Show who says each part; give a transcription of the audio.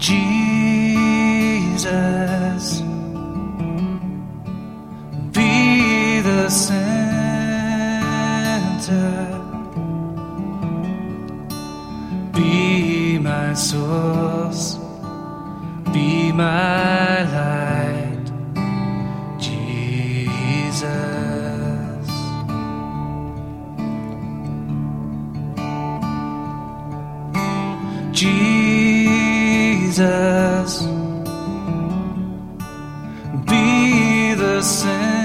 Speaker 1: Jesus, be the center, be my source, be my light, Jesus. Jesus, be the center,